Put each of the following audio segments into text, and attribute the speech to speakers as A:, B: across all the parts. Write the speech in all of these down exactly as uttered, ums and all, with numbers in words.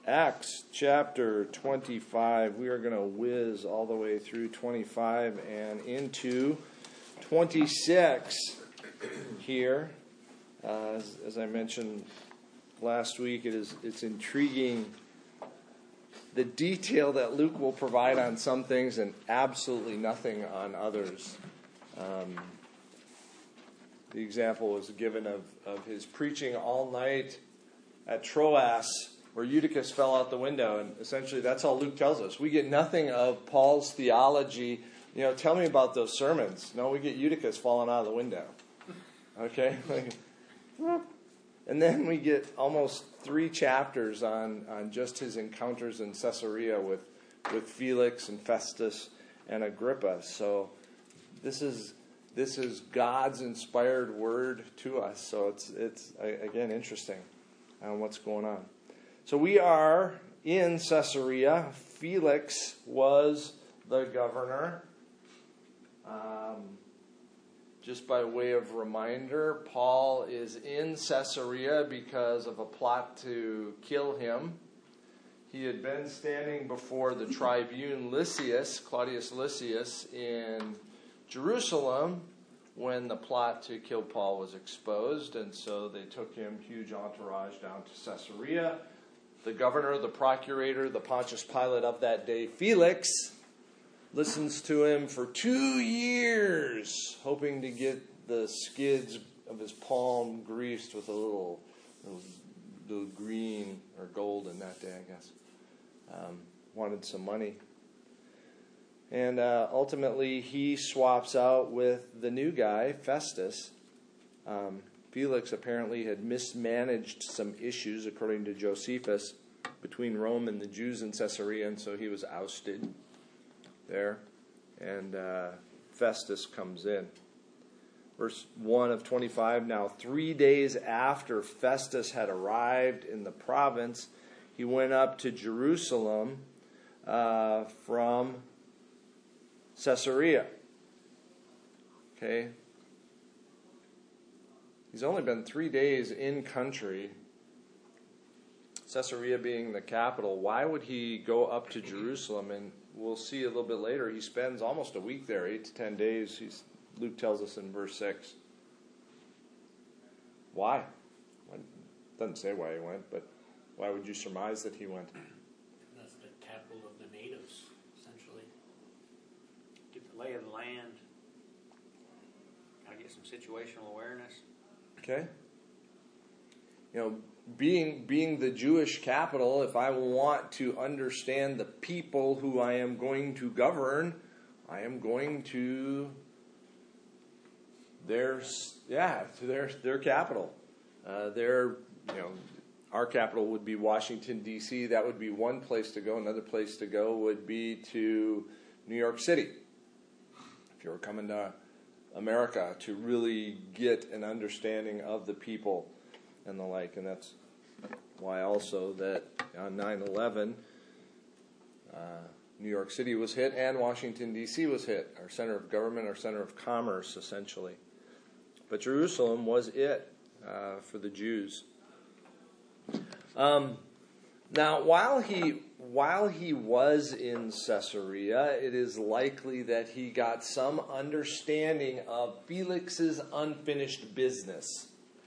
A: Acts chapter twenty-five. We are going to whiz all the way through twenty-five and into twenty-six here. Uh, as, as I mentioned last week, it is it's intriguing the detail that Luke will provide on some things and absolutely nothing on others. Um, the example was given of, of his preaching all night at Troas, where Eutychus fell out the window, and essentially that's all Luke tells us. We get nothing of Paul's theology. You know, tell me about those sermons. No, we get Eutychus falling out of the window. Okay? And then we get almost three chapters on, on just his encounters in Caesarea with, with Felix and Festus and Agrippa. So this is this is God's inspired word to us. So it's it's again interesting on what's going on. So we are in Caesarea. Felix was the governor. Um, just by way of reminder, Paul is in Caesarea because of a plot to kill him. He had been standing before the tribune Lysias, Claudius Lysias, in Jerusalem when the plot to kill Paul was exposed, and so they took him, huge entourage, down to Caesarea. The governor, the procurator, the Pontius Pilate of that day, Felix, listens to him for two years, hoping to get the skids of his palm greased with a little, little, little green or gold in that day, I guess. Um, wanted some money. And uh, ultimately, he swaps out with the new guy, Festus. Um, Felix apparently had mismanaged some issues, according to Josephus, between Rome and the Jews in Caesarea, and so he was ousted there. And uh, Festus comes in. Verse one of twenty-five, now three days after Festus had arrived in the province, he went up to Jerusalem uh, from Caesarea. Okay. He's only been three days in country, Caesarea being the capital. Why would he go up to Jerusalem? And we'll see a little bit later, he spends almost a week there, eight to ten days. He's, Luke tells us in verse six. Why? It doesn't say why he went, but why would you surmise that he went?
B: That's the capital of the natives, essentially. Get the lay of the land. Gotta get some situational awareness.
A: Okay. You know, being being the Jewish capital, if I want to understand the people who I am going to govern, I am going to their yeah to their their capital. Uh, their you know our capital would be Washington D C. That would be one place to go. Another place to go would be to New York City. If you were coming to America to really get an understanding of the people and the like. And that's why also that on nine eleven, uh, New York City was hit and Washington, D C was hit. Our center of government, our center of commerce, essentially. But Jerusalem was it uh, for the Jews. Um, now, while he while he was in Caesarea, it is likely that he got some understanding of Felix's unfinished business.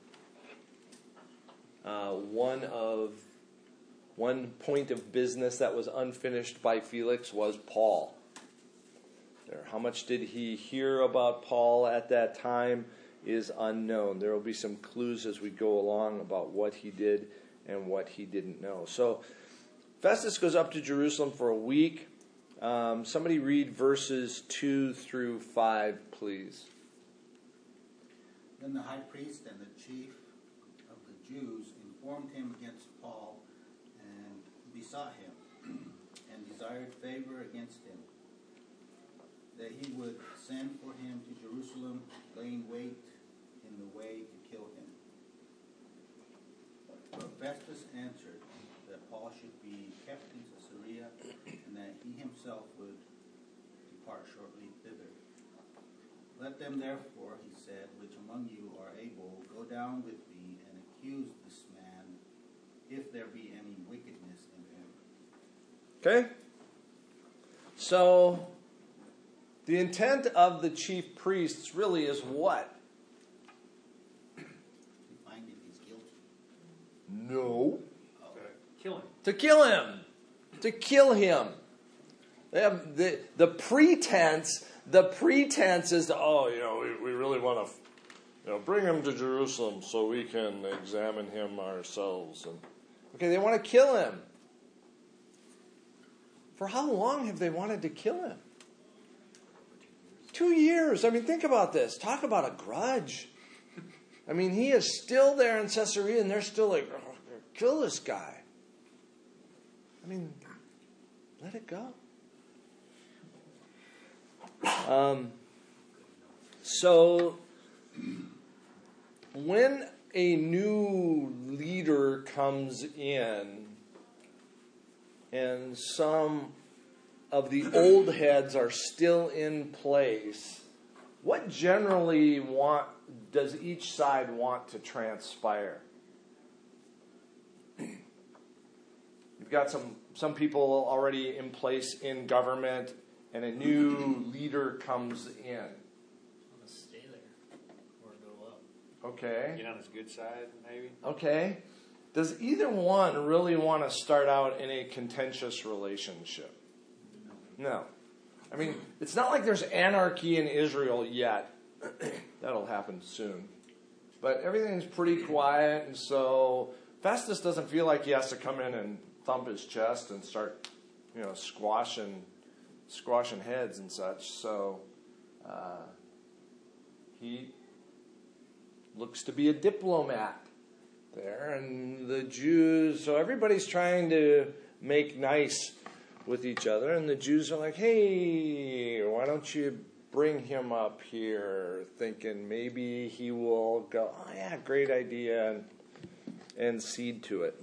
A: Uh, one of one point of business that was unfinished by Felix was Paul. There, how much did he hear about Paul at that time is unknown. There will be some clues as we go along about what he did and what he didn't know. So Festus goes up to Jerusalem for a week. Um, somebody read verses two through five, please.
C: Then the high priest and the chief of the Jews informed him against Paul and besought him and desired favor against him, that he would send for him to Jerusalem, laying wait in the way to kill him. But Festus answered that Paul should be kept in Caesarea, and that he himself would depart shortly thither. Let them therefore, he said, which among you are able, go down with me and accuse this man, if there be any wickedness in him.
A: Okay? So, the intent of the chief priests really is what?
C: We find if he's guilty.
A: No.
B: Kill him.
A: To kill him. To kill him. They have the, the pretense, the pretense is, oh, you know, we, we really want to, you know, bring him to Jerusalem so we can examine him ourselves. And okay, they want to kill him. For how long have they wanted to kill him? Two years. I mean, think about this. Talk about a grudge. I mean, he is still there in Caesarea, and they're still like, oh, kill this guy. I mean, let it go. Um, so, when a new leader comes in, and some of the old heads are still in place, what generally want does each side want to transpire? You've got some, some people already in place in government, and a new leader comes in.
B: Let's stay there or go up.
A: Okay.
D: Get on his good side, maybe.
A: Okay. Does either one really want to start out in a contentious relationship? No. I mean, it's not like there's anarchy in Israel yet. That'll happen soon. But everything's pretty quiet, and so Festus doesn't feel like he has to come in and thump his chest and start, you know, squashing, squashing heads and such. So uh, he looks to be a diplomat there, and the Jews, so everybody's trying to make nice with each other, and the Jews are like, hey, why don't you bring him up here, thinking maybe he will go, oh yeah, great idea, and, and cede to it.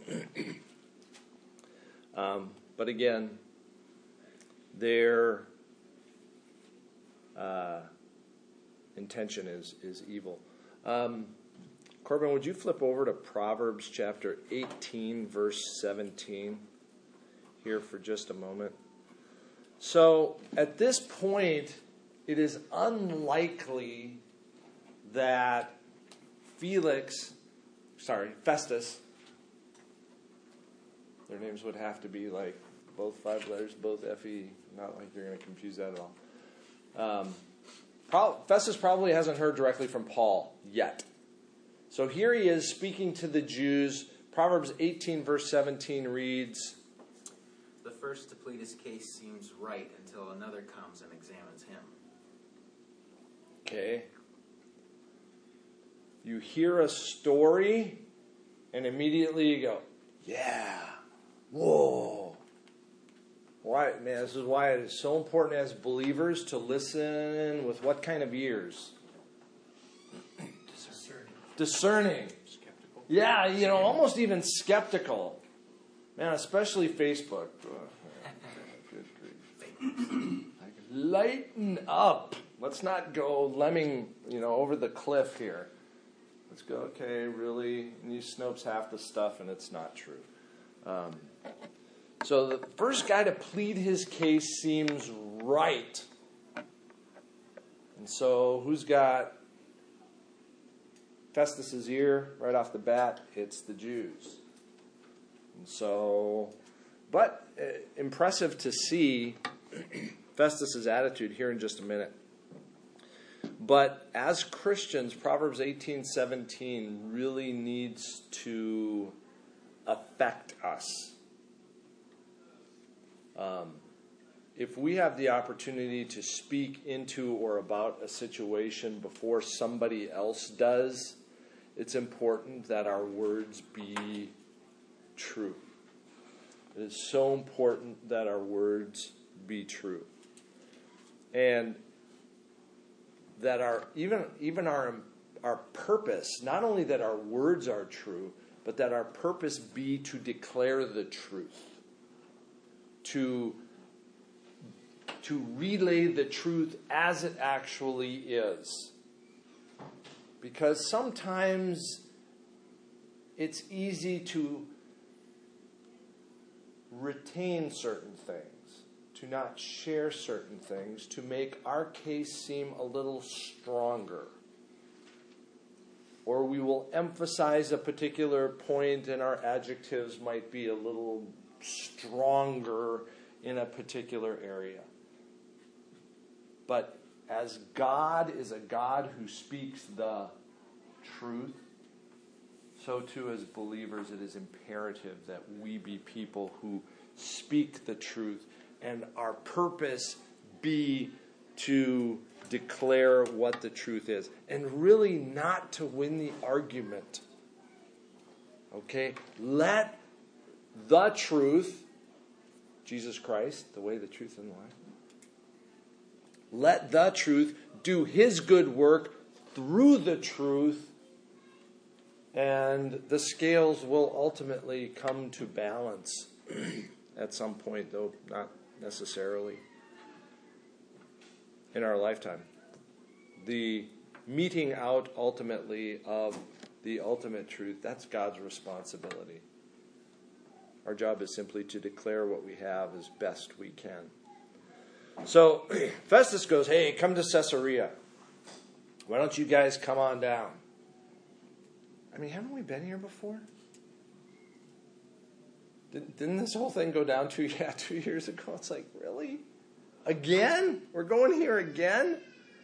A: um, but again, their uh, intention is, is evil. Um, Corbin, would you flip over to Proverbs chapter eighteen, verse seventeen here for just a moment? So, at this point, it is unlikely that Felix, sorry, Festus, their names would have to be like both five letters, both F E, not like you're going to confuse that at all. Um, pro- Festus probably hasn't heard directly from Paul yet. So here he is speaking to the Jews. Proverbs eighteen, verse seventeen reads,
E: the first to plead his case seems right until another comes and examines him.
A: Okay. You hear a story, and immediately you go, yeah, whoa. Why, man, this is why it is so important as believers to listen with what kind of ears?
B: Discerning.
A: Discerning.
B: Skeptical.
A: Yeah, you know, almost even skeptical. Man, especially Facebook. Good grief. Like, lighten up. Let's not go lemming, you know, over the cliff here. Let's go, okay, really? And you Snopes half the stuff, and it's not true. Um, so the first guy to plead his case seems right. And so who's got Festus's ear right off the bat? It's the Jews. And so, but uh, impressive to see Festus's attitude here in just a minute. But as Christians, Proverbs eighteen seventeen really needs to affect us. Um, if we have the opportunity to speak into or about a situation before somebody else does, it's important that our words be true. It is so important that our words be true. And that our even even our our purpose, not only that our words are true, but that our purpose be to declare the truth. To to relay the truth as it actually is. Because sometimes it's easy to retain certain things, to not share certain things, to make our case seem a little stronger. Or we will emphasize a particular point and our adjectives might be a little stronger in a particular area. But as God is a God who speaks the truth, so too as believers it is imperative that we be people who speak the truth and our purpose be to declare what the truth is. And really not to win the argument. Okay? Let the truth, Jesus Christ, the way, the truth, and the life, let the truth do his good work through the truth, and the scales will ultimately come to balance at some point, though not necessarily in our lifetime. The meting out ultimately of the ultimate truth, that's God's responsibility. Our job is simply to declare what we have as best we can. So Festus goes, hey, come to Caesarea. Why don't you guys come on down? I mean, haven't we been here before? Didn't, didn't this whole thing go down two, yeah, two years ago? It's like, really? Again? We're going here again?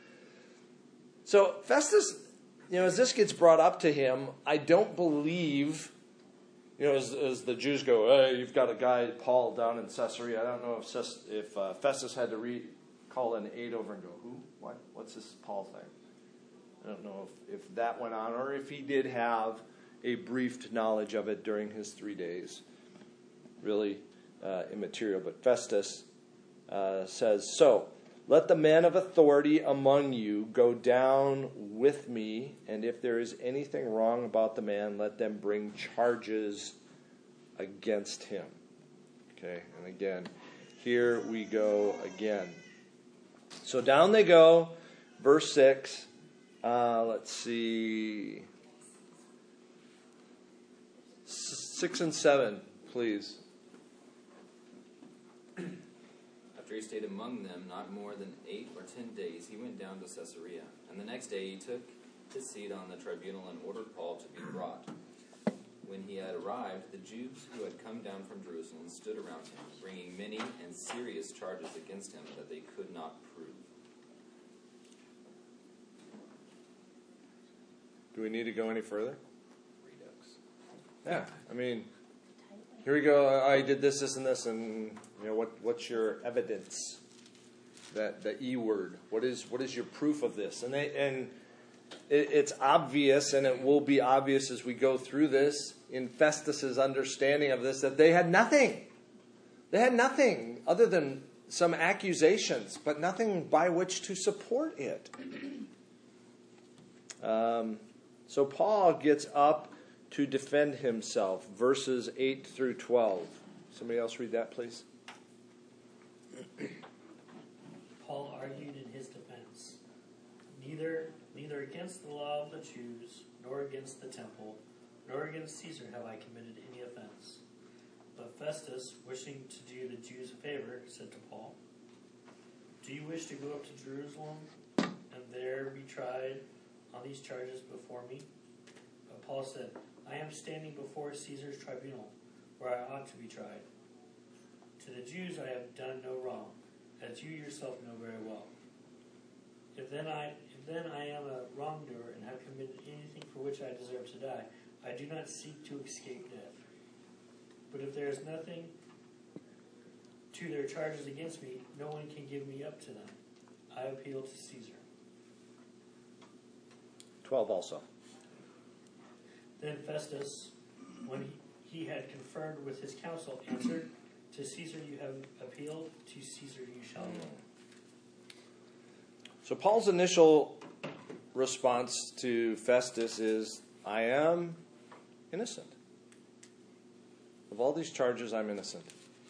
A: So Festus, you know, as this gets brought up to him, I don't believe, you know, as, as the Jews go, hey, you've got a guy, Paul, down in Caesarea. I don't know if, if uh, Festus had to re- call an aide over and go, who? What? What's this Paul thing? I don't know if, if that went on or if he did have a brief knowledge of it during his three days. Really uh, immaterial. But Festus uh, says, so, let the men of authority among you go down with me, and if there is anything wrong about the man, let them bring charges against him. Okay, and again, here we go again. So down they go, verse six. Uh, let's see. Six and seven, please.
D: After he stayed among them not more than eight or ten days, he went down to Caesarea. And the next day he took his seat on the tribunal and ordered Paul to be brought. When he had arrived, the Jews who had come down from Jerusalem stood around him, bringing many and serious charges against him that they could not prove.
A: Do we need to go any further?
D: Redux.
A: Yeah, I mean, here we go. I did this, this, and this, and you know what? What's your evidence? That the E word. What is what is your proof of this? And they, and it, it's obvious, and it will be obvious as we go through this in Festus's understanding of this that they had nothing. They had nothing other than some accusations, but nothing by which to support it. Um. So Paul gets up to defend himself, verses eight through twelve. Somebody else read that, please.
B: Paul argued in his defense, neither neither against the law of the Jews, nor against the temple, nor against Caesar have I committed any offense. But Festus, wishing to do the Jews a favor, said to Paul, do you wish to go up to Jerusalem and there be tried on these charges before me? But Paul said, I am standing before Caesar's tribunal, where I ought to be tried. To the Jews I have done no wrong, as you yourself know very well. If then I if then I am a wrongdoer and have committed anything for which I deserve to die, I do not seek to escape death. But if there is nothing to their charges against me, no one can give me up to them. I appeal to Caesar.
A: twelve also.
B: Then Festus, when he had conferred with his council, answered, to Caesar you have appealed, to Caesar you shall go.
A: So Paul's initial response to Festus is, I am innocent. Of all these charges, I'm innocent.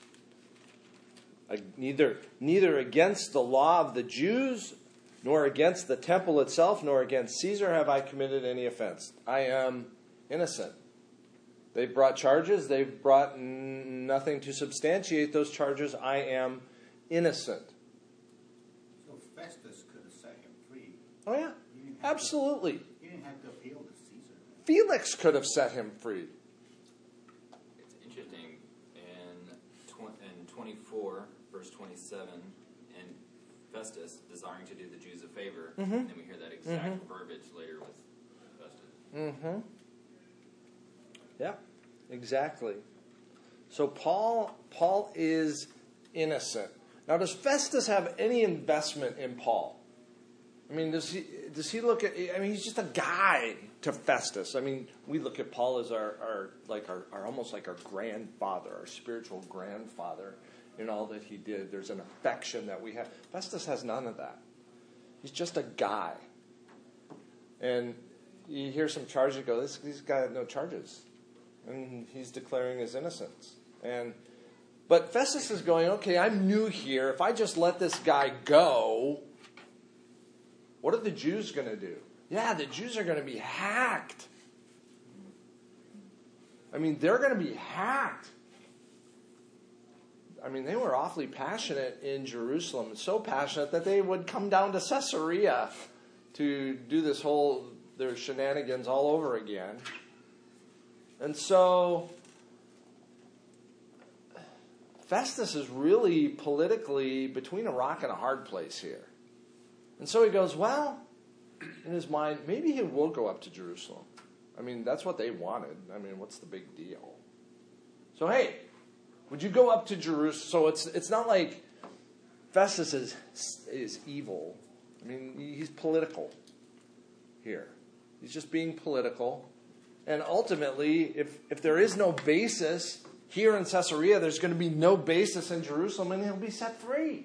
A: I, neither, neither against the law of the Jews, nor against the temple itself, nor against Caesar have I committed any offense. I am innocent. They've brought charges. They've brought n- nothing to substantiate those charges. I am innocent.
C: So Festus could have set him free.
A: Oh, yeah.
C: He didn't have
A: Absolutely.
C: To, he didn't have to appeal to Caesar.
A: Felix could have set him free.
D: It's interesting in tw- in twenty-four, verse twenty-seven, and Festus desiring to do the Jews a favor,
A: Mm-hmm.
D: and then we hear that exact
A: Mm-hmm.
D: verbiage later with Festus.
A: Mm-hmm. Yeah, exactly. So Paul, Paul is innocent. Now, does Festus have any investment in Paul? I mean, does he does he look at? I mean, he's just a guy to Festus. I mean, we look at Paul as our, our like our, our almost like our grandfather, our spiritual grandfather, in all that he did. There's an affection that we have. Festus has none of that. He's just a guy. And you hear some charges go, this, this guy had no charges. And he's declaring his innocence. And but Festus is going, okay, I'm new here. If I just let this guy go, what are the Jews going to do? Yeah, the Jews are going to be hacked. I mean, they're going to be hacked. I mean, they were awfully passionate in Jerusalem, so passionate that they would come down to Caesarea to do this whole, their shenanigans all over again. And so Festus is really politically between a rock and a hard place here. And so he goes, well, in his mind, maybe he will go up to Jerusalem. I mean, that's what they wanted. I mean, what's the big deal? So, hey, would you go up to Jerusalem? So it's it's not like Festus is, is evil. I mean, he's political here. He's just being political. And ultimately, if, if there is no basis here in Caesarea, there's going to be no basis in Jerusalem, and he'll be set free.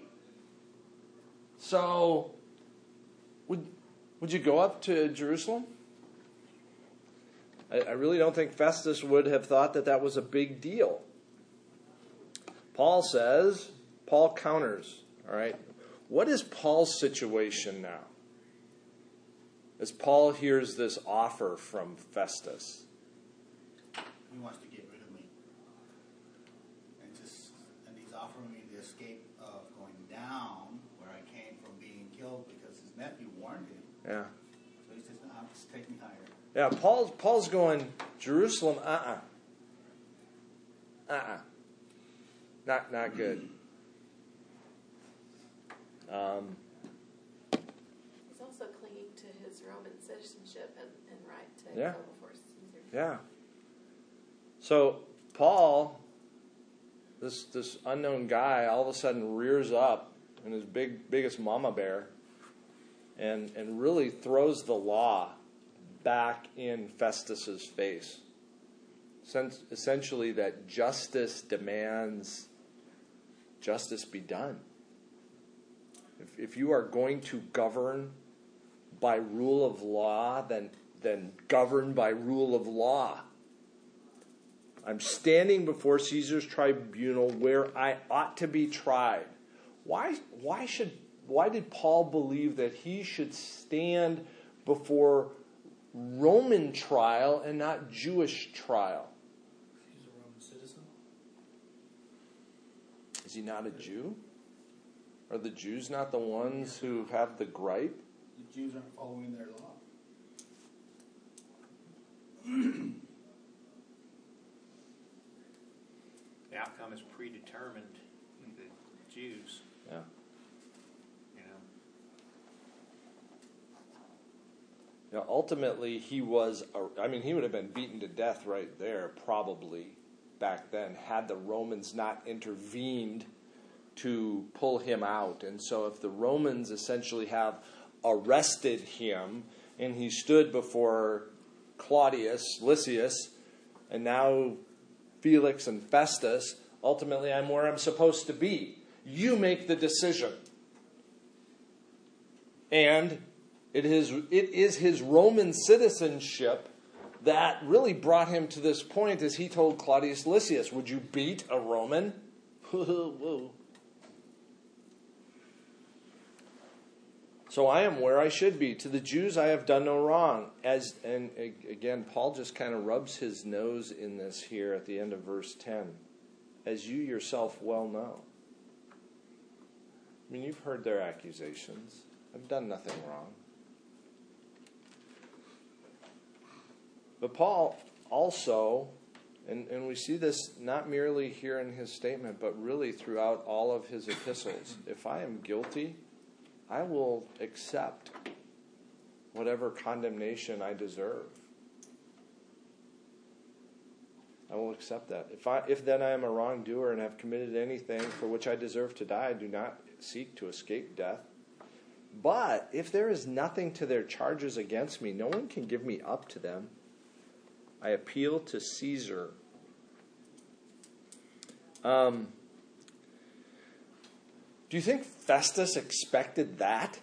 A: So, would would you go up to Jerusalem? I, I really don't think Festus would have thought that that was a big deal. Paul says, Paul counters, all right? What is Paul's situation now? As Paul hears this offer from Festus.
C: He wants to get rid of me. And just and he's offering me the escape of going down where I came from being killed because his nephew warned him.
A: Yeah.
C: So he says, no, just take me higher.
A: Yeah, Paul's, Paul's going, Jerusalem, uh-uh. Uh-uh. Not, not good. Um,
F: He's also clinging to his Roman citizenship and, and right to
A: Yeah.
F: go before Caesar.
A: yeah. So Paul, this this unknown guy, all of a sudden rears up in his big biggest mama bear and, and really throws the law back in Festus's face. Since essentially that justice demands justice be done. If, if you are going to govern by rule of law, then, then govern by rule of law. I'm standing before Caesar's tribunal where I ought to be tried. Why, why, should, why did Paul believe that he should stand before Roman trial and not Jewish trial?
B: He's a Roman citizen.
A: Is he not a Jew? Are the Jews not the ones who have the gripe?
C: The Jews aren't following their law.
G: The outcome is predetermined in the Jews,
A: Yeah.
G: you know.
A: Now, ultimately, he was, a, I mean, he would have been beaten to death right there, probably, back then, had the Romans not intervened to pull him out. And so if the Romans essentially have arrested him, and he stood before Claudius, Lysias, and now Felix and Festus, ultimately I'm where I'm supposed to be. You make the decision. And it is, it is his Roman citizenship that really brought him to this point, as he told Claudius Lysias, would you beat a Roman? Whoa. So I am where I should be. To the Jews I have done no wrong. As and again, Paul just kind of rubs his nose in this here at the end of verse ten. As you yourself well know. I mean, you've heard their accusations. I've done nothing wrong. But Paul also, and, and we see this not merely here in his statement, but really throughout all of his epistles. If I am guilty, I will accept whatever condemnation I deserve. I will accept that. If I, if then I am a wrongdoer and have committed anything for which I deserve to die, I do not seek to escape death. But if there is nothing to their charges against me, no one can give me up to them. I appeal to Caesar. Um, do you think Festus expected that?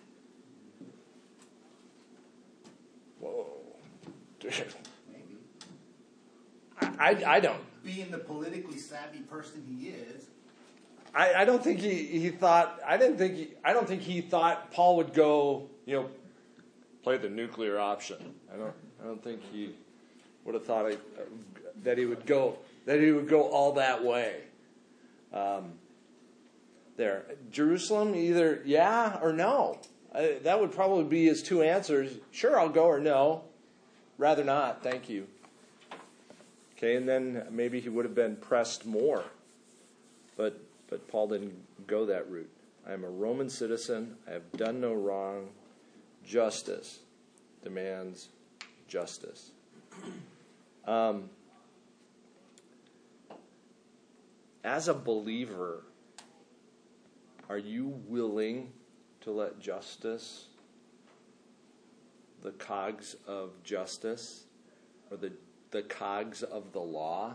A: Whoa. Dude.
C: Maybe.
A: I, I don't.
C: Being the politically savvy person he is.
A: I, I don't think he, he thought I didn't think he I don't think he thought Paul would go, you know, play the nuclear option. I don't I don't think he would have thought I, uh, that he would go that he would go all that way. Um, there, Jerusalem, either yeah or no. Uh, that would probably be his two answers. Sure, I'll go, or no. Rather not. Thank you. Okay, and then maybe he would have been pressed more, but but Paul didn't go that route. I am a Roman citizen. I have done no wrong. Justice demands justice. Um, as a believer, are you willing to let justice, the cogs of justice, or the, the cogs of the law,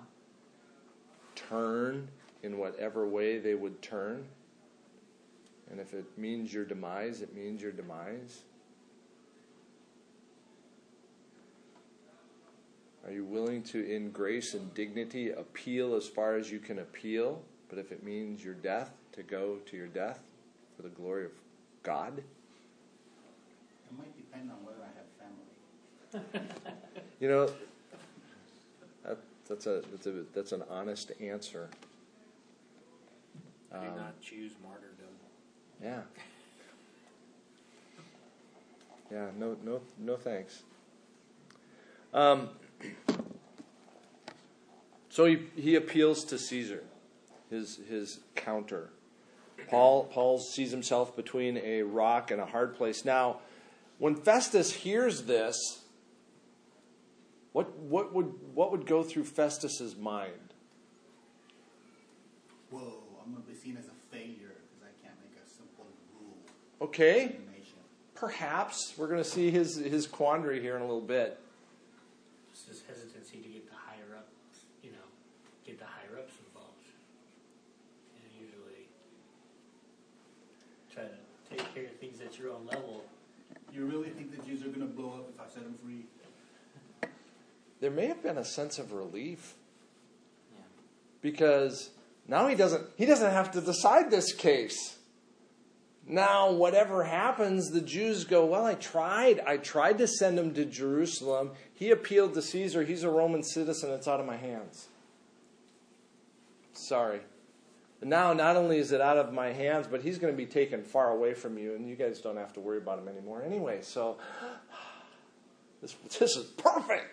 A: turn in whatever way they would turn? And if it means your demise, it means your demise. Are you willing to, in grace and dignity, appeal as far as you can appeal? But if it means your death, to go to your death for the glory of God?
C: It might depend on whether I have family.
A: You know, that, that's a that's a that's an honest answer.
G: I do
A: Um,
G: not choose martyrdom.
A: Yeah. Yeah. No. No. No. Thanks. Um. So he he appeals to Caesar, his his counter. Paul Paul sees himself between a rock and a hard place. Now, when Festus hears this, what what would what would go through Festus's mind?
C: Whoa, I'm going to be seen as a failure because I can't make a simple rule.
A: Okay,
C: Condemnation.
A: perhaps we're going to see his his quandary here in a little bit.
B: Just his hesitancy to get the higher up, you know, get the higher ups involved. And usually try to take care of things at your own level.
C: You really think the Jews are going to blow up if I set them free?
A: There may have been a sense of relief
D: Yeah.
A: because now he doesn't he doesn't have to decide this case. Now, whatever happens, the Jews go, well, I tried. I tried to send him to Jerusalem. He appealed to Caesar. He's a Roman citizen. It's out of my hands. Sorry. But now, not only is it out of my hands, but he's going to be taken far away from you, and you guys don't have to worry about him anymore anyway. So, this, this is perfect.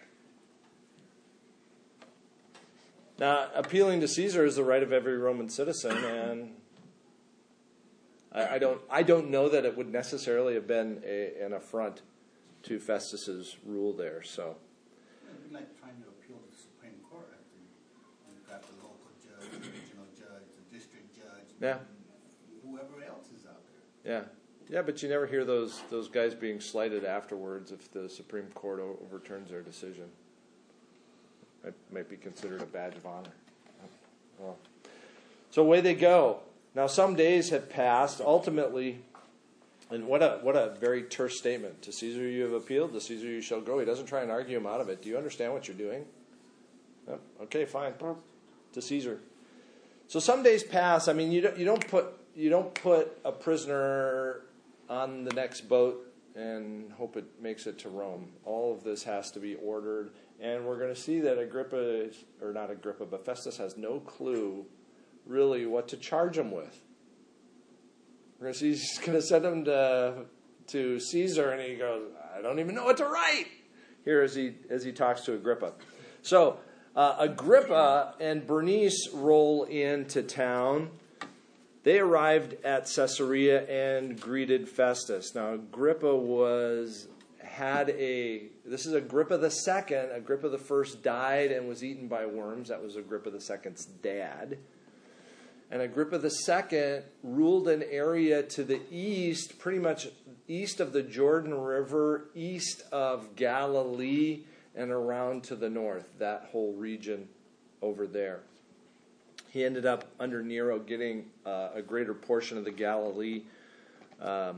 A: Now, appealing to Caesar is the right of every Roman citizen, and I, I don't I don't know that it would necessarily have been a, an affront to Festus's rule there. So,
C: It'd be like trying to appeal to the Supreme Court. After you've got the local judge, the regional judge, the district judge,
A: yeah,
C: whoever else is out there.
A: yeah, yeah. But you never hear those those guys being slighted afterwards if the Supreme Court o- overturns their decision. It might be considered a badge of honor. Well, so away they go. Now some days had passed. Ultimately, and what a what a very terse statement. To Caesar you have appealed, to Caesar you shall go. He doesn't try and argue him out of it. Do you understand what you're doing? Yep. Okay, fine. To Caesar. So some days pass. I mean, you don't you don't put you don't put a prisoner on the next boat and hope it makes it to Rome. All of this has to be ordered. And we're going to see that Agrippa, is, or not Agrippa, but Festus has no clue really what to charge him with. We're going to see he's going to send him to, to Caesar, and he goes, I don't even know what to write, here as he, as he talks to Agrippa. So uh, Agrippa and Bernice roll into town. They arrived at Caesarea and greeted Festus. Now, Agrippa was had a, this is Agrippa the Second. Agrippa the First died and was eaten by worms. That was Agrippa the Second's dad. And Agrippa the Second ruled an area to the east, pretty much east of the Jordan River, east of Galilee, and around to the north, that whole region over there. He ended up, under Nero, getting uh, a greater portion of the Galilee um,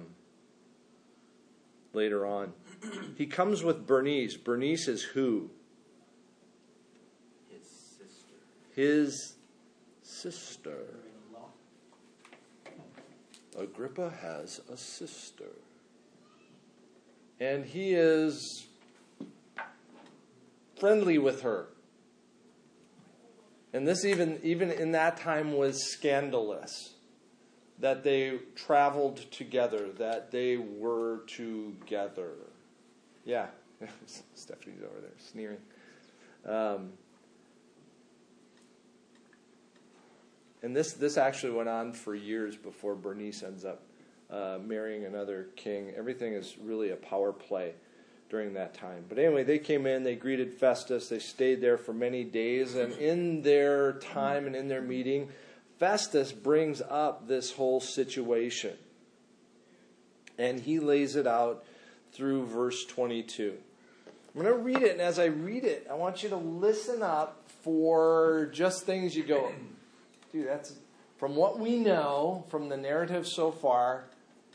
A: later on. He comes with Bernice. Bernice is who?
D: His sister.
A: His sister. Agrippa has a sister. And he is friendly with her. And this even, even in that time was scandalous. That they traveled together. That they were together. Yeah. Stephanie's over there sneering. Um, and this, this actually went on for years before Bernice ends up uh, marrying another king. Everything is really a power play during that time. But anyway, they came in, they greeted Festus, they stayed there for many days, and in their time and in their meeting, Festus brings up this whole situation. And he lays it out through verse twenty-two. I'm going to read it, and as I read it, I want you to listen up for just things you go, dude, that's, from what we know, from the narrative so far,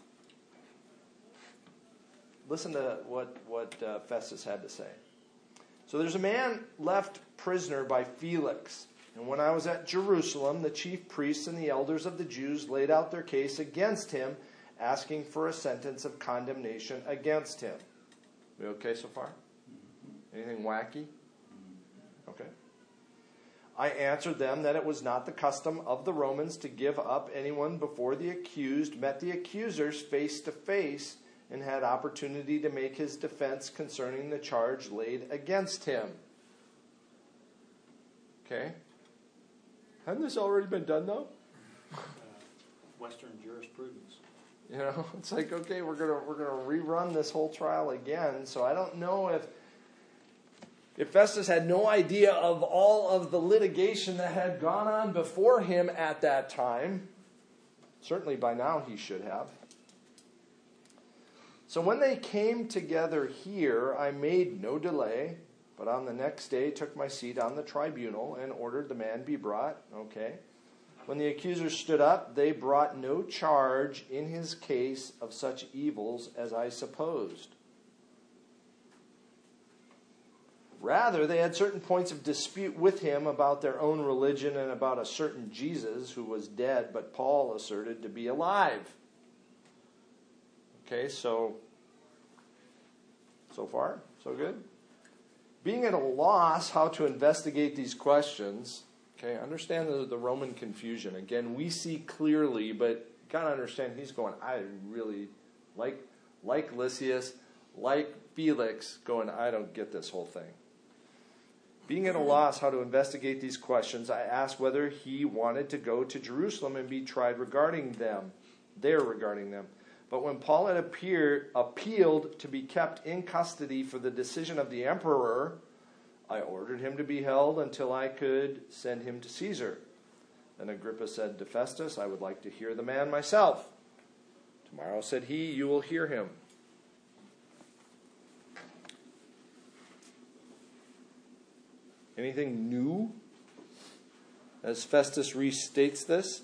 A: listen to what, what uh, Festus had to say. So there's a man left prisoner by Felix. And when I was at Jerusalem, the chief priests and the elders of the Jews laid out their case against him, asking for a sentence of condemnation against him. We okay so far? Anything wacky? Okay. I answered them that it was not the custom of the Romans to give up anyone before the accused met the accusers face to face and had opportunity to make his defense concerning the charge laid against him. Okay. Hadn't this already been done, though?
G: Uh, Western jurisprudence.
A: You know, it's like, okay, we're gonna we're gonna rerun this whole trial again. So I don't know if if Festus had no idea of all of the litigation that had gone on before him at that time. Certainly by now he should have. So when they came together here, I made no delay, but on the next day took my seat on the tribunal and ordered the man be brought. Okay. When the accusers stood up, they brought no charge in his case of such evils as I supposed. Rather, they had certain points of dispute with him about their own religion and about a certain Jesus who was dead, but Paul asserted to be alive. Okay, so, so far, so good. Being at a loss how to investigate these questions, okay, understand the, the Roman confusion. Again, we see clearly, but got to understand he's going, I really, like, like Lysias, like Felix, going, I don't get this whole thing. Being at a loss how to investigate these questions, I asked whether he wanted to go to Jerusalem and be tried regarding them, there regarding them. But when Paul had appeared, appealed to be kept in custody for the decision of the emperor, I ordered him to be held until I could send him to Caesar. Then Agrippa said to Festus, I would like to hear the man myself. Tomorrow, said he, you will hear him. Anything new as Festus restates this?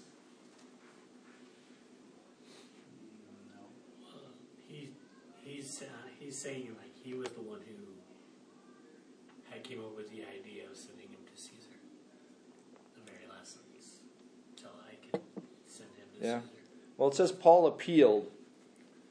B: Uh, he, he's, uh, he's saying like he was the one who had came up with the idea of sending him to Caesar. The very last sentence. Until I could send him to
A: Yeah.
B: Caesar.
A: Well, it says Paul appealed.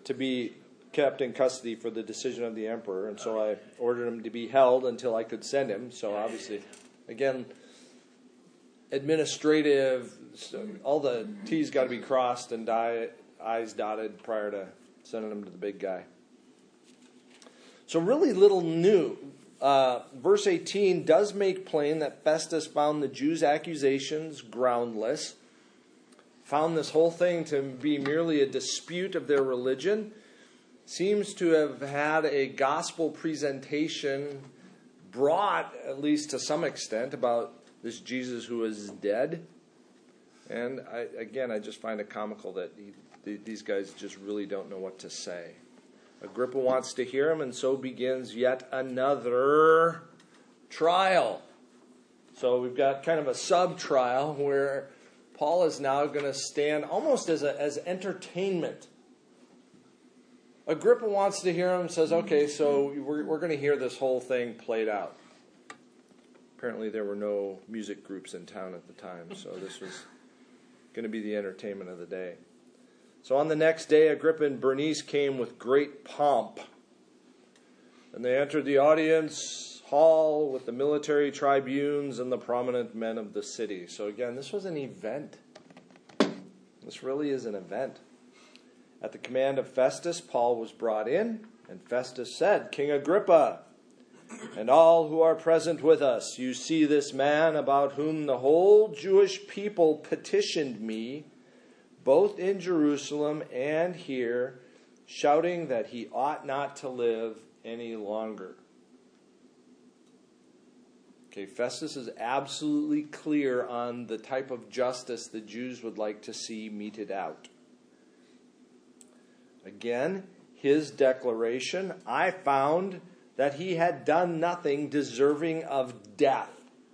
A: to be kept in custody for the decision of the emperor, and so I ordered him to be held until I could send him. So obviously, again, administrative, so all the T's got to be crossed and die, I's dotted prior to sending him to the big guy. So really little new. Uh, verse eighteen does make plain that Festus found the Jews' accusations groundless, found this whole thing to be merely a dispute of their religion, seems to have had a gospel presentation brought, at least to some extent, about this Jesus who is dead. And I, again, I just find it comical that he, the, these guys just really don't know what to say. Agrippa wants to hear him, and so begins yet another trial. So we've got kind of a sub-trial where Paul is now going to stand almost as a, as entertainment. Agrippa wants to hear him and says, okay, so we're, we're going to hear this whole thing played out. Apparently there were no music groups in town at the time, so this was going to be the entertainment of the day. So on the next day, Agrippa and Bernice came with great pomp. And they entered the audience hall with the military tribunes and the prominent men of the city. So again, this was an event. This really is an event. At the command of Festus, Paul was brought in, and Festus said, King Agrippa, and all who are present with us, you see this man about whom the whole Jewish people petitioned me, both in Jerusalem and here, shouting that he ought not to live any longer. Okay, Festus is absolutely clear on the type of justice the Jews would like to see meted out. Again, his declaration, I found that he had done nothing deserving of death.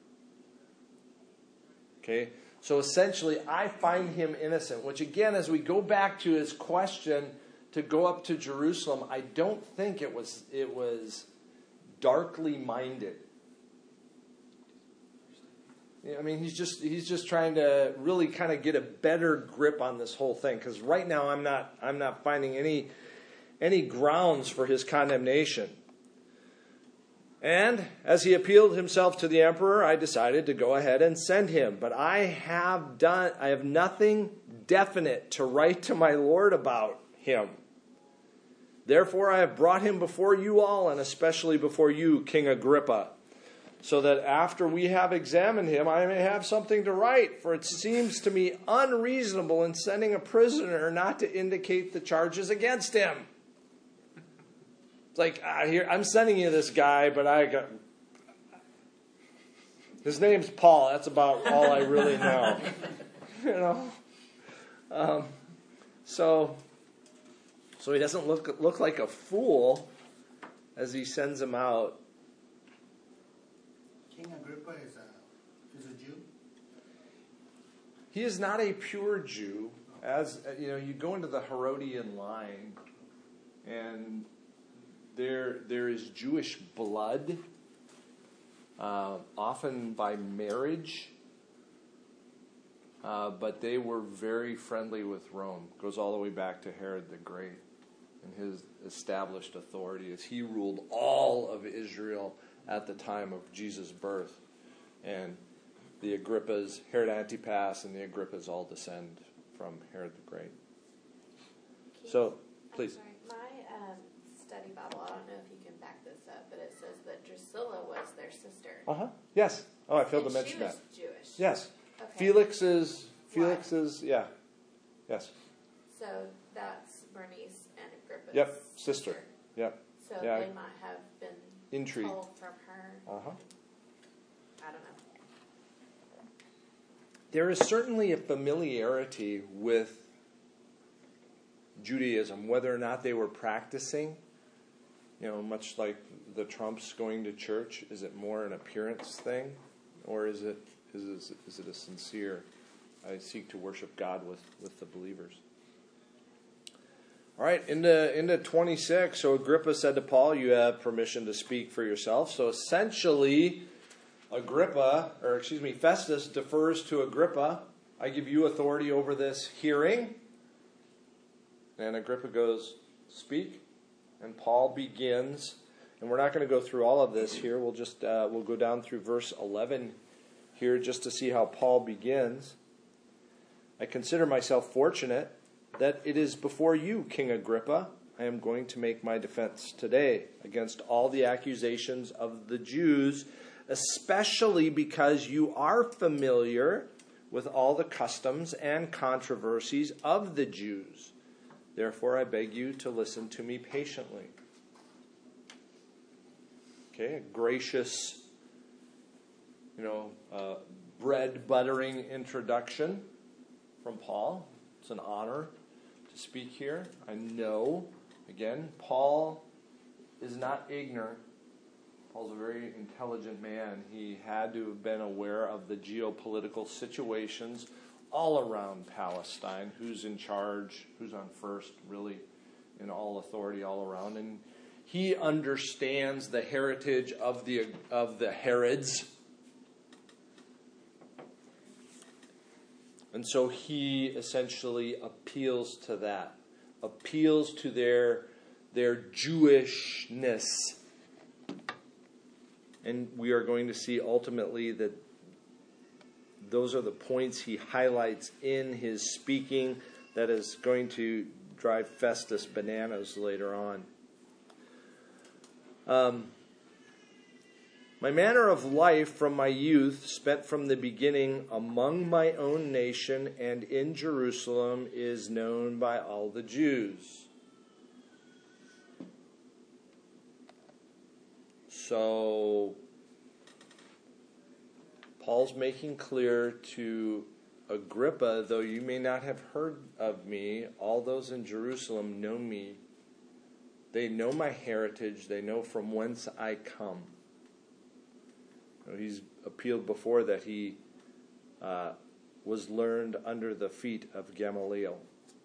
A: Okay, so essentially, I find him innocent, which again, as we go back to his question to go up to Jerusalem, I don't think it was it was darkly minded. I mean, he's just he's just trying to really kind of get a better grip on this whole thing, because right now I'm not I'm not finding any any grounds for his condemnation. And as he appealed himself to the emperor, I decided to go ahead and send him. But I have done I have nothing definite to write to my Lord about him. Therefore I have brought him before you all, and especially before you, King Agrippa, so that after we have examined him, I may have something to write. For it seems to me unreasonable in sending a prisoner not to indicate the charges against him. It's like, ah, here, I'm sending you this guy, but I got... His name's Paul. That's about all I really know. You know? Um, so, so he doesn't look look like a fool as he sends him out.
C: King Agrippa is a, is a Jew?
A: He is not a pure Jew. As you know, you go into the Herodian line, and there there is Jewish blood, uh, often by marriage, uh, but they were very friendly with Rome. It goes all the way back to Herod the Great and his established authority as he ruled all of Israel at the time of Jesus' birth. And the Agrippas, Herod Antipas and the Agrippas all descend from Herod the Great. So, please.
F: I'm sorry. My um, study Bible, I don't know if you can back this up, but it says that Drusilla was their sister.
A: Uh-huh. Yes. Oh, I failed
F: and
A: to mention
F: she was
A: that.
F: Jewish.
A: Yes.
F: Okay.
A: Felix is, Felix
F: Why?
A: is, yeah. Yes.
F: So that's Bernice and Agrippa's
A: Yep. Sister. Yep.
F: So
A: Yeah.
F: they might have been
A: Intrigue.
F: told from her.
A: Uh-huh.
F: I don't know.
A: There is certainly a familiarity with Judaism, whether or not they were practicing. You know, much like the Trumps going to church, is it more an appearance thing, or is it is it, is it a sincere? I seek to worship God with, with the believers. All right, into into twenty-six. So Agrippa said to Paul, "You have permission to speak for yourself." So essentially, Agrippa, or excuse me, Festus defers to Agrippa. I give you authority over this hearing. And Agrippa goes, speak. And Paul begins, and we're not going to go through all of this here. We'll just uh, we'll go down through verse eleven here just to see how Paul begins. I consider myself fortunate that it is before you, King Agrippa, I am going to make my defense today against all the accusations of the Jews, especially because you are familiar with all the customs and controversies of the Jews. Therefore, I beg you to listen to me patiently. Okay, a gracious, you know, uh, bread buttering introduction from Paul. It's an honor to speak here. I know, again, Paul is not ignorant. Paul's a very intelligent man. He had to have been aware of the geopolitical situations all around Palestine, who's in charge, who's on first, really, in all authority all around. And he understands the heritage of the of the Herods. And so he essentially appeals to that, appeals to their, their Jewishness. And we are going to see ultimately that those are the points he highlights in his speaking that is going to drive Festus bananas later on. Um, my manner of life from my youth, spent from the beginning among my own nation and in Jerusalem, is known by all the Jews. So Paul's making clear to Agrippa, though you may not have heard of me, all those in Jerusalem know me. They know my heritage. They know from whence I come. You know, he's appealed before that he uh, was learned under the feet of Gamaliel.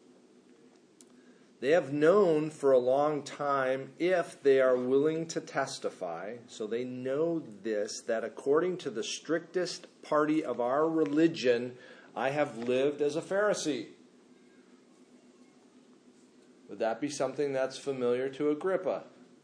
A: They have known for a long time, if they are willing to testify, so they know this, that according to the strictest party of our religion, I have lived as a Pharisee. Would that be something that's familiar to Agrippa?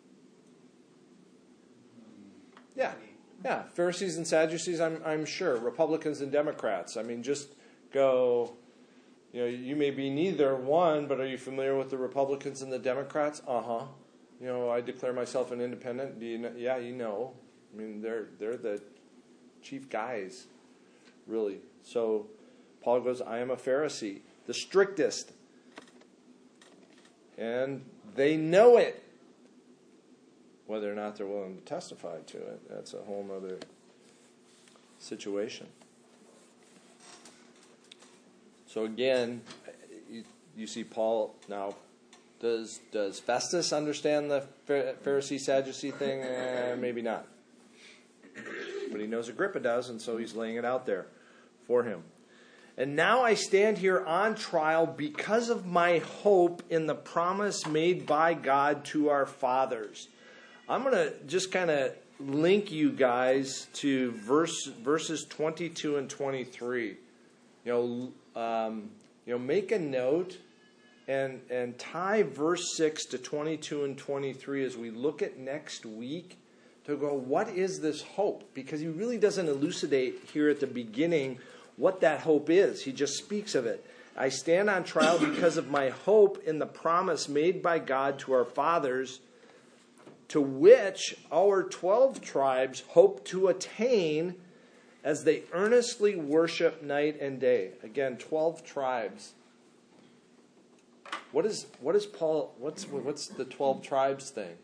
A: Yeah, yeah. Pharisees and Sadducees, I'm, I'm sure. Republicans and Democrats. I mean, just go... You know, you may be neither one, but are you familiar with the Republicans and the Democrats? Uh-huh. You know, I declare myself an independent. Do you know? Yeah, you know. I mean, they're they're the chief guys, really. So Paul goes, I am a Pharisee, the strictest. And they know it. Whether or not they're willing to testify to it, that's a whole other situation. So again, you, you see Paul now. Does does Festus understand the Pharisee Sadducee thing? Eh, maybe not. But he knows Agrippa does, and so he's laying it out there for him. And now I stand here on trial because of my hope in the promise made by God to our fathers. I'm going to just kind of link you guys to verse verses twenty-two and twenty-three. You know. Um, you know, make a note and and tie verse six to twenty-two and twenty-three as we look at next week to go, what is this hope? Because he really doesn't elucidate here at the beginning what that hope is. He just speaks of it. I stand on trial because of my hope in the promise made by God to our fathers, to which our twelve tribes hope to attain as they earnestly worship night and day. Again, twelve tribes. What is what is Paul? What's what's the twelve tribes thing?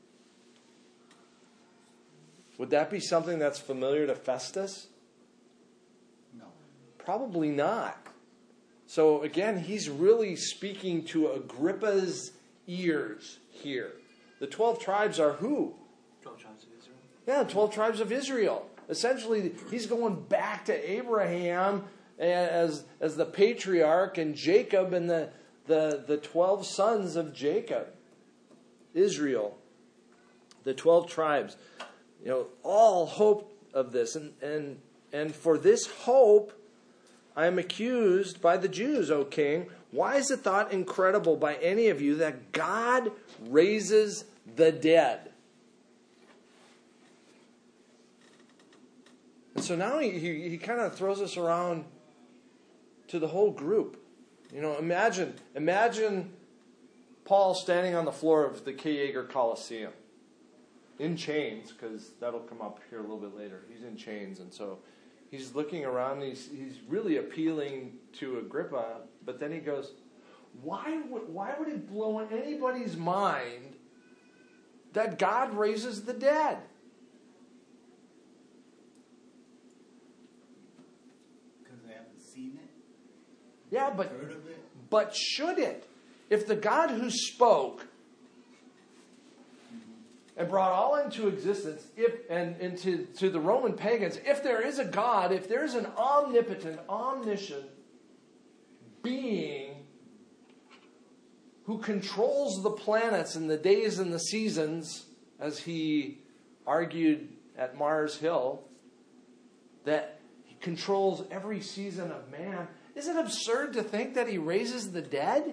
A: Would that be something that's familiar to Festus?
C: No.
A: Probably not. So again, he's really speaking to Agrippa's ears here. The twelve tribes are who?
E: Twelve tribes of Israel.
A: Yeah, twelve tribes of Israel. Essentially, he's going back to Abraham as as the patriarch and Jacob and the, the, the twelve sons of Jacob. Israel. The twelve tribes. You know, all hope of this. And, and, and for this hope, I am accused by the Jews, O king. Why is it thought incredible by any of you that God raises the dead? And so now he, he, he kind of throws us around to the whole group. You know, imagine, imagine Paul standing on the floor of the K. Yeager Coliseum in chains, because that'll come up here a little bit later. He's in chains, and so he's looking around. And he's he's really appealing to Agrippa, but then he goes, "Why would why would it blow anybody's mind that God raises the dead?"
C: Because they haven't seen it,
A: Yeah, but
C: heard of it.
A: but should it? If the God who spoke and brought all into existence, if and into to the Roman pagans, if there is a God, if there is an omnipotent, omniscient being who controls the planets and the days and the seasons, as he argued at Mars Hill, that he controls every season of man, is it absurd to think that he raises the dead?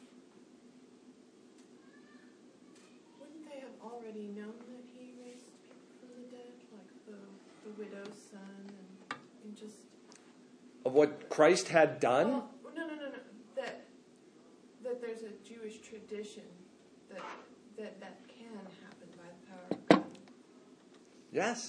F: Wouldn't they have already known that he raised people from the dead, like the, the widow's son, and, and just...
A: Of what Christ had done?
F: Well, no, no, no, no. That that there's a Jewish tradition that that that can happen by the power of God.
A: Yes.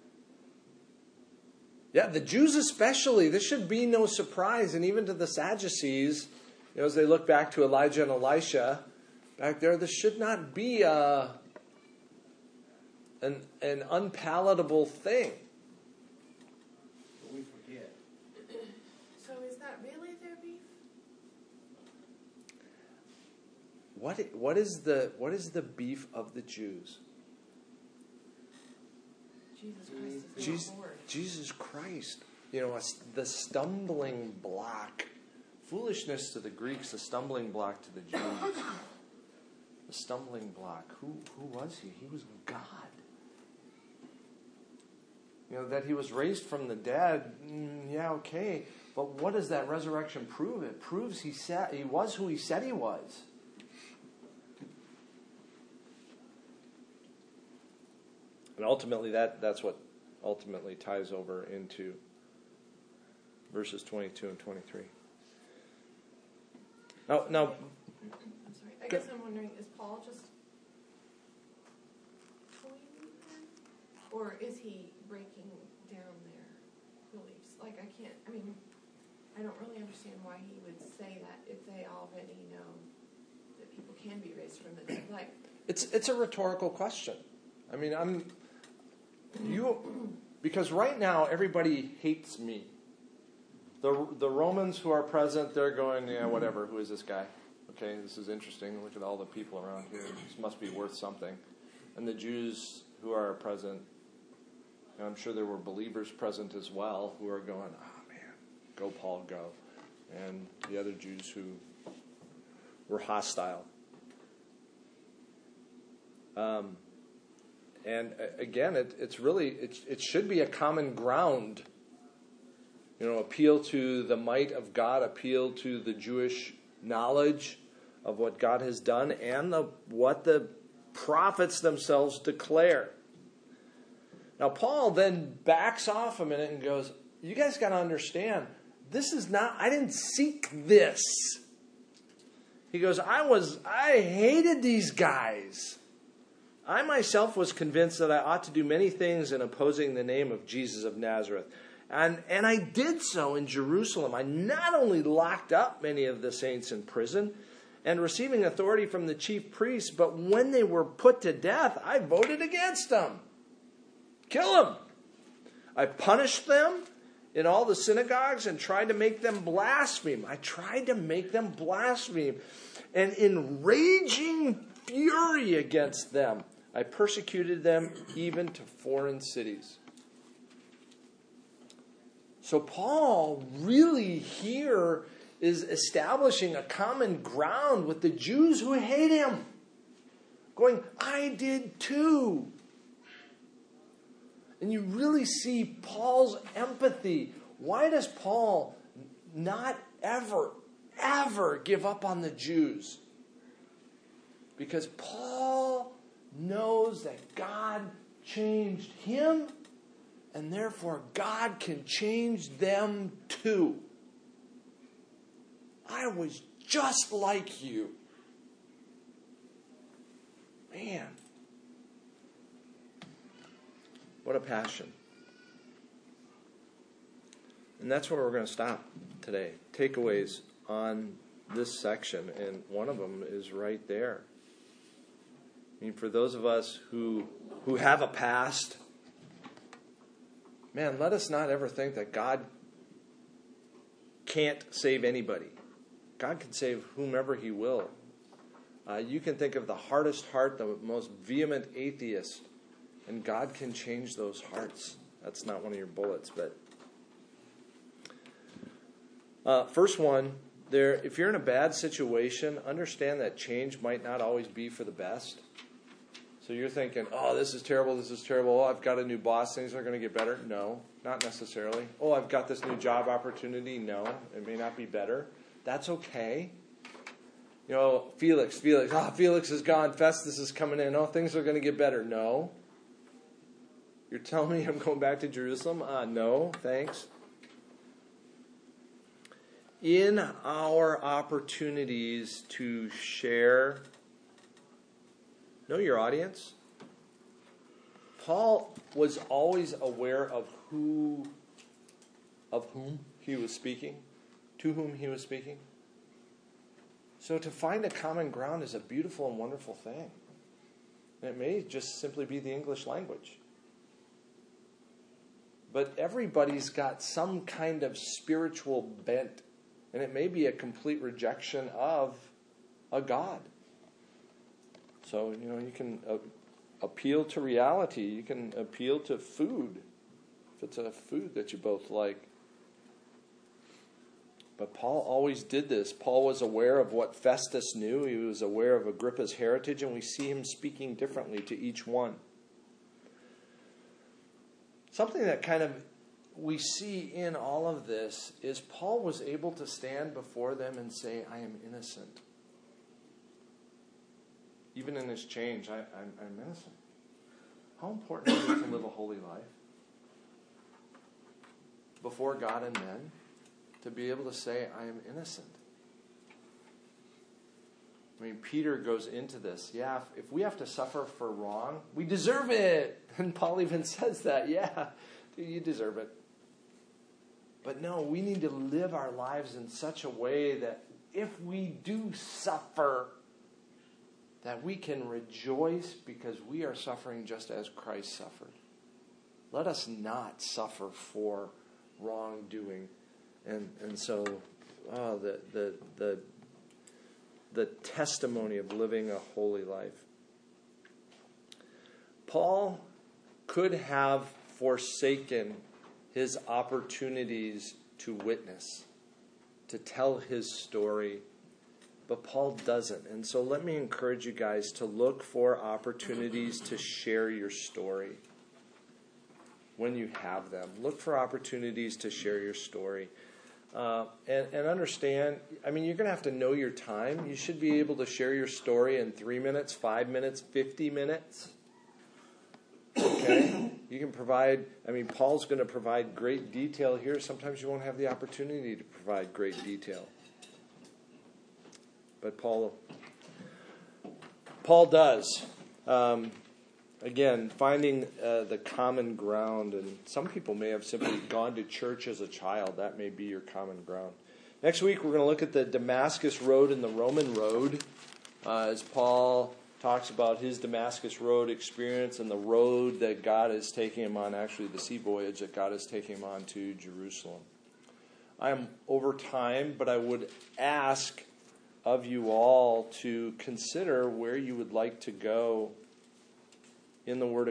A: Yeah, the Jews especially, this should be no surprise, and even to the Sadducees, you know, as they look back to Elijah and Elisha, back there, this should not be a, an, an unpalatable thing.
C: But we forget.
F: So is that really their beef?
A: What, what, is the, what is the beef of the Jews?
F: Jesus Christ is
A: Jesus,
F: not Lord.
A: Jesus Christ, you know, the stumbling block. Foolishness to the Greeks, the stumbling block to the Jews. The stumbling block. Who, who was he? He was God. You know, that he was raised from the dead, mm, yeah, okay. But what does that resurrection prove? It proves he said he was who he said he was. And ultimately, that, that's what ultimately ties over into verses twenty-two and twenty-three. Now, now,
F: I'm sorry. I guess I'm wondering, is Paul just fooling them? Or is he breaking down their beliefs? Like, I can't, I mean, I don't really understand why he would say that if they already know that people can be raised from the dead. Like,
A: it's it's a rhetorical question. I mean, I'm you because right now everybody hates me. The the Romans who are present, they're going, yeah, whatever. Who is this guy? Okay, this is interesting. Look at all the people around here. This must be worth something. And the Jews who are present, and I'm sure there were believers present as well, who are going, oh man, go Paul, go. And the other Jews who were hostile. Um, and uh, again, it, it's really, it, it should be a common ground. You know, appeal to the might of God, appeal to the Jewish knowledge of what God has done and the, what the prophets themselves declare. Now, Paul then backs off a minute and goes, you guys got to understand, this is not, I didn't seek this. He goes, I was, I hated these guys. I myself was convinced that I ought to do many things in opposing the name of Jesus of Nazareth. And, and I did so in Jerusalem. I not only locked up many of the saints in prison and receiving authority from the chief priests, but when they were put to death, I voted against them. Kill them. I punished them in all the synagogues and tried to make them blaspheme. I tried to make them blaspheme. And in raging fury against them, I persecuted them even to foreign cities. So Paul really here is establishing a common ground with the Jews who hate him. Going, I did too. And you really see Paul's empathy. Why does Paul not ever, ever give up on the Jews. Because Paul knows that God changed him, and therefore God can change them too. I was just like you. Man. What a passion. And that's where we're going to stop today. Takeaways on this section, and one of them is right there. I mean, for those of us who who have a past, man, let us not ever think that God can't save anybody. God can save whomever He will. Uh, you can think of the hardest heart, the most vehement atheist, and God can change those hearts. That's not one of your bullets, but uh, first one there. If you're in a bad situation, understand that change might not always be for the best. So you're thinking, oh, this is terrible, this is terrible. Oh, I've got a new boss, things are going to get better. No, not necessarily. Oh, I've got this new job opportunity. No, it may not be better. That's okay. You know, Felix, Felix, ah, oh, Felix is gone. Festus is coming in. Oh, things are going to get better. No. You're telling me I'm going back to Jerusalem? Uh, no, thanks. In our opportunities to share, know your audience. Paul was always aware of who, of whom he was speaking, to whom he was speaking. So to find a common ground is a beautiful and wonderful thing. And it may just simply be the English language. But everybody's got some kind of spiritual bent. And it may be a complete rejection of a God. So, you know, you can uh, appeal to reality. You can appeal to food, if it's a food that you both like. But Paul always did this. Paul was aware of what Festus knew. He was aware of Agrippa's heritage, and we see him speaking differently to each one. Something that kind of we see in all of this is Paul was able to stand before them and say, I am innocent. Even in his change, I, I'm, I'm innocent. How important is it to live a holy life before God and men? To be able to say, I am innocent. I mean, Peter goes into this. Yeah, if, if we have to suffer for wrong, we deserve it. And Paul even says that. Yeah, you deserve it. But no, we need to live our lives in such a way that if we do suffer, that we can rejoice because we are suffering just as Christ suffered. Let us not suffer for wrongdoing. And and so, oh, the the the the testimony of living a holy life. Paul could have forsaken his opportunities to witness, to tell his story, but Paul doesn't. And so let me encourage you guys to look for opportunities to share your story when you have them. Look for opportunities to share your story. Uh, and, and understand, I mean, you're going to have to know your time. You should be able to share your story in three minutes, five minutes, fifty minutes. Okay? You can provide, I mean, Paul's going to provide great detail here. Sometimes you won't have the opportunity to provide great detail. But Paul, Paul does. Um, Again, finding uh, the common ground, and some people may have simply gone to church as a child. That may be your common ground. Next week, we're going to look at the Damascus Road and the Roman Road, uh, as Paul talks about his Damascus Road experience and the road that God is taking him on, actually the sea voyage that God is taking him on to Jerusalem. I am over time, but I would ask of you all to consider where you would like to go in the Word of